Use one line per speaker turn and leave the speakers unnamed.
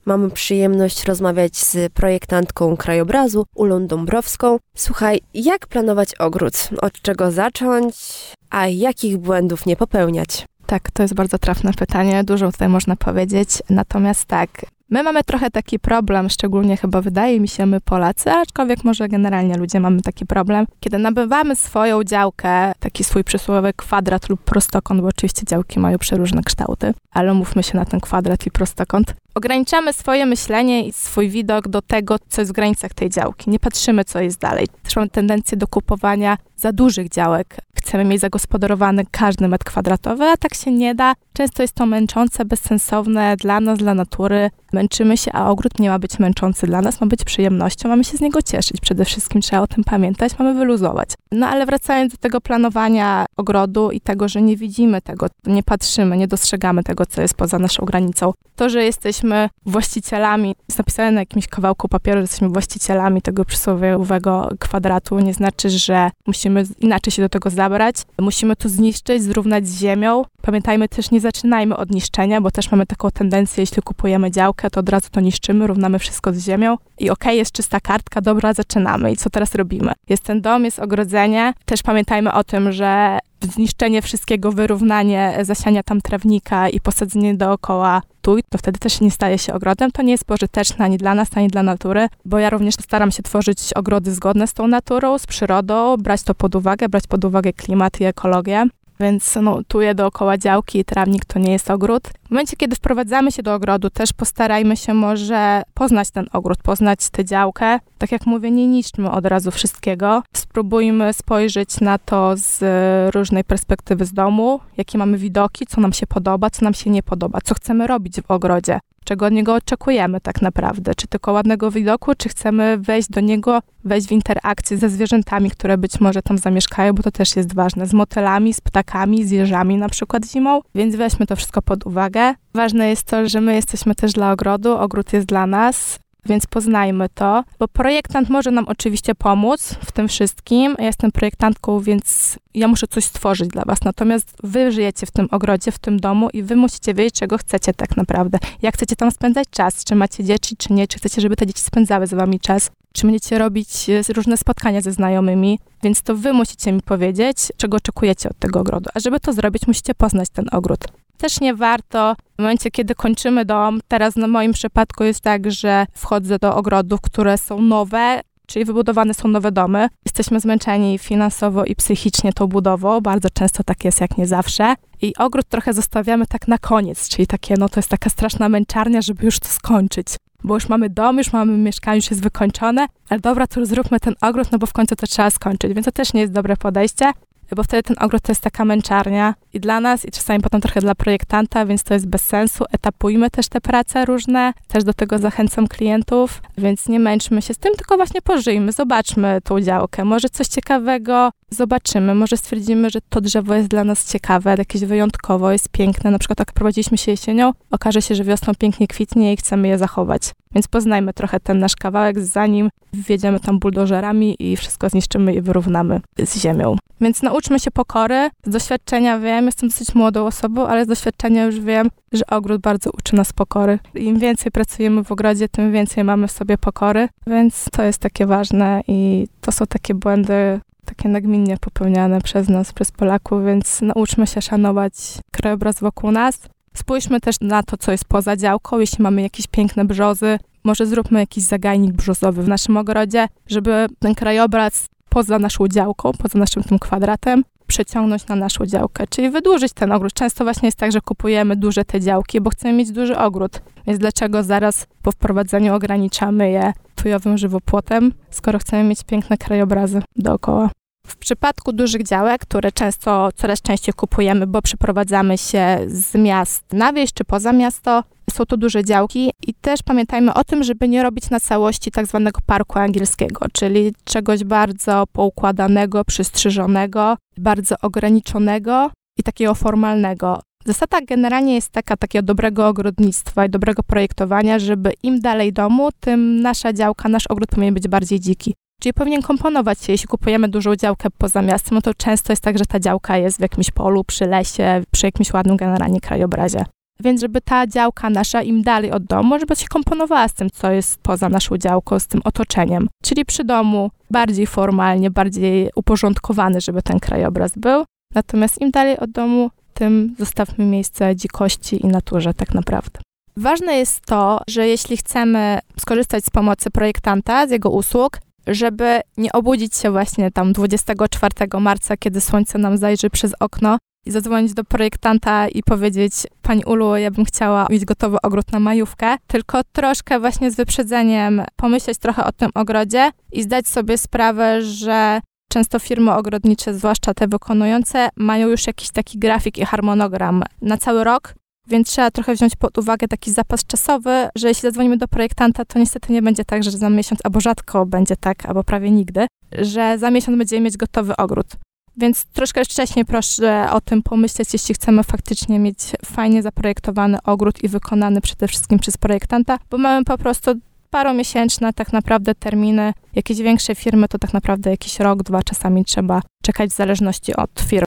mamy przyjemność rozmawiać z projektantką krajobrazu Ulą Dąbrowską. Słuchaj, jak planować ogród? Od czego zacząć, a jakich błędów nie popełniać?
Tak, to jest bardzo trafne pytanie, dużo tutaj można powiedzieć. Natomiast tak, my mamy trochę taki problem, szczególnie chyba wydaje mi się my Polacy, aczkolwiek może generalnie ludzie mamy taki problem. Kiedy nabywamy swoją działkę, taki swój przysłowiowy kwadrat lub prostokąt, bo oczywiście działki mają przeróżne kształty, ale umówmy się na ten kwadrat i prostokąt, ograniczamy swoje myślenie i swój widok do tego, co jest w granicach tej działki. Nie patrzymy, co jest dalej. Też mamy tendencję do kupowania za dużych działek. Chcemy mieć zagospodarowany każdy metr kwadratowy, a tak się nie da. Często jest to męczące, bezsensowne dla nas, dla natury. Męczymy się, a ogród nie ma być męczący dla nas, ma być przyjemnością, mamy się z niego cieszyć. Przede wszystkim trzeba o tym pamiętać, mamy wyluzować. No ale wracając do tego planowania ogrodu i tego, że nie widzimy tego, nie patrzymy, nie dostrzegamy tego, co jest poza naszą granicą. To, że jesteśmy właścicielami, jest napisane na jakimś kawałku papieru, że jesteśmy właścicielami tego przysłowiowego kwadratu, nie znaczy, że musimy inaczej się do tego zabrać. Musimy to zniszczyć, zrównać z ziemią. Pamiętajmy też, nie zaczynajmy od niszczenia, bo też mamy taką tendencję, jeśli kupujemy działkę, to od razu to niszczymy, równamy wszystko z ziemią i okej, jest czysta kartka, dobra, zaczynamy. I co teraz robimy? Jest ten dom, jest ogrodzenie. Też pamiętajmy o tym, że zniszczenie wszystkiego, wyrównanie, zasiania tam trawnika i posadzenie dookoła tuj, to wtedy też nie staje się ogrodem. To nie jest pożyteczne ani dla nas, ani dla natury, bo ja również staram się tworzyć ogrody zgodne z tą naturą, z przyrodą, brać pod uwagę klimat i ekologię. Więc tuje dookoła działki i trawnik to nie jest ogród. W momencie, kiedy wprowadzamy się do ogrodu, też postarajmy się może poznać ten ogród, poznać tę działkę. Tak jak mówię, nie niszczmy od razu wszystkiego. Spróbujmy spojrzeć na to z różnej perspektywy z domu, jakie mamy widoki, co nam się podoba, co nam się nie podoba, co chcemy robić w ogrodzie, czego od niego oczekujemy tak naprawdę. Czy tylko ładnego widoku, czy chcemy wejść do niego, wejść w interakcję ze zwierzętami, które być może tam zamieszkają, bo to też jest ważne. Z motylami, z ptakami, z jeżami na przykład zimą, więc weźmy to wszystko pod uwagę. Ważne jest to, że my jesteśmy też dla ogrodu, ogród jest dla nas, więc poznajmy to, bo projektant może nam oczywiście pomóc w tym wszystkim. Ja jestem projektantką, więc ja muszę coś stworzyć dla was. Natomiast wy żyjecie w tym ogrodzie, w tym domu i wy musicie wiedzieć, czego chcecie tak naprawdę. Jak chcecie tam spędzać czas, czy macie dzieci, czy nie, czy chcecie, żeby te dzieci spędzały z wami czas, czy będziecie robić różne spotkania ze znajomymi, więc to wy musicie mi powiedzieć, czego oczekujecie od tego ogrodu. A żeby to zrobić, musicie poznać ten ogród. Też nie warto, w momencie, kiedy kończymy dom, teraz na moim przypadku jest tak, że wchodzę do ogrodów, które są nowe, czyli wybudowane są nowe domy. Jesteśmy zmęczeni finansowo i psychicznie tą budową, bardzo często tak jest, jak nie zawsze. I ogród trochę zostawiamy tak na koniec, czyli takie, to jest taka straszna męczarnia, żeby już to skończyć. Bo już mamy dom, już mamy mieszkanie, już jest wykończone, ale dobra, to zróbmy ten ogród, bo w końcu to trzeba skończyć, więc to też nie jest dobre podejście. Bo wtedy ten ogród to jest taka męczarnia i dla nas, i czasami potem trochę dla projektanta, więc to jest bez sensu. Etapujmy też te prace różne, też do tego zachęcam klientów, więc nie męczmy się z tym, tylko właśnie pożyjmy, zobaczmy tą działkę. Może coś ciekawego zobaczymy, może stwierdzimy, że to drzewo jest dla nas ciekawe, jakieś wyjątkowo, jest piękne. Na przykład jak prowadziliśmy się jesienią, okaże się, że wiosną pięknie kwitnie i chcemy je zachować. Więc poznajmy trochę ten nasz kawałek, zanim wjedziemy tam buldożerami i wszystko zniszczymy i wyrównamy z ziemią. Więc nauczmy się pokory. Z doświadczenia wiem, jestem dosyć młodą osobą, ale z doświadczenia już wiem, że ogród bardzo uczy nas pokory. Im więcej pracujemy w ogrodzie, tym więcej mamy w sobie pokory. Więc to jest takie ważne i to są takie błędy, takie nagminnie popełniane przez nas, przez Polaków, więc nauczmy się szanować krajobraz wokół nas. Spójrzmy też na to, co jest poza działką. Jeśli mamy jakieś piękne brzozy, może zróbmy jakiś zagajnik brzozowy w naszym ogrodzie, żeby ten krajobraz poza naszą działką, poza naszym tym kwadratem, przeciągnąć na naszą działkę, czyli wydłużyć ten ogród. Często właśnie jest tak, że kupujemy duże te działki, bo chcemy mieć duży ogród. Więc dlaczego zaraz po wprowadzeniu ograniczamy je tujowym żywopłotem, skoro chcemy mieć piękne krajobrazy dookoła? W przypadku dużych działek, które coraz częściej kupujemy, bo przeprowadzamy się z miast na wieś czy poza miasto, są to duże działki i też pamiętajmy o tym, żeby nie robić na całości tak zwanego parku angielskiego, czyli czegoś bardzo poukładanego, przystrzyżonego, bardzo ograniczonego i takiego formalnego. Zasada generalnie jest taka, takiego dobrego ogrodnictwa i dobrego projektowania, żeby im dalej domu, tym nasza działka, nasz ogród powinien być bardziej dziki. Czyli powinien komponować się, jeśli kupujemy dużą działkę poza miastem, to często jest tak, że ta działka jest w jakimś polu, przy lesie, przy jakimś ładnym generalnie krajobrazie. więc żeby ta działka nasza im dalej od domu, żeby się komponowała z tym, co jest poza naszą działką, z tym otoczeniem. Czyli przy domu bardziej formalnie, bardziej uporządkowany, żeby ten krajobraz był. Natomiast im dalej od domu, tym zostawmy miejsce dzikości i naturze tak naprawdę. Ważne jest to, że jeśli chcemy skorzystać z pomocy projektanta, z jego usług, żeby nie obudzić się właśnie tam 24 marca, kiedy słońce nam zajrzy przez okno i zadzwonić do projektanta i powiedzieć: Pani Ulu, ja bym chciała mieć gotowy ogród na majówkę, tylko troszkę właśnie z wyprzedzeniem pomyśleć trochę o tym ogrodzie i zdać sobie sprawę, że często firmy ogrodnicze, zwłaszcza te wykonujące, mają już jakiś taki grafik i harmonogram na cały rok, więc trzeba trochę wziąć pod uwagę taki zapas czasowy, że jeśli zadzwonimy do projektanta, to niestety nie będzie tak, że za miesiąc, albo rzadko będzie tak, albo prawie nigdy, że za miesiąc będziemy mieć gotowy ogród. Więc troszkę wcześniej proszę o tym pomyśleć, jeśli chcemy faktycznie mieć fajnie zaprojektowany ogród i wykonany przede wszystkim przez projektanta, bo mamy po prostu paromiesięczne tak naprawdę terminy. Jakieś większe firmy to tak naprawdę jakiś rok, 2 czasami trzeba czekać w zależności od firmy.